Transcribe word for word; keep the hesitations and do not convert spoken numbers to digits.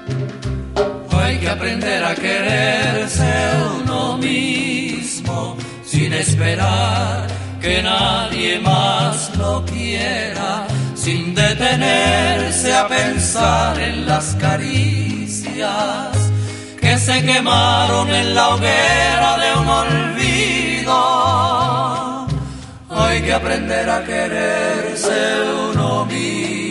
Hay que aprender a quererse uno mismo sin esperar que nadie más lo quiera, sin detenerse a pensar en las caricias que se quemaron en la hoguera de un olvido. Hay que aprender a quererse uno mismo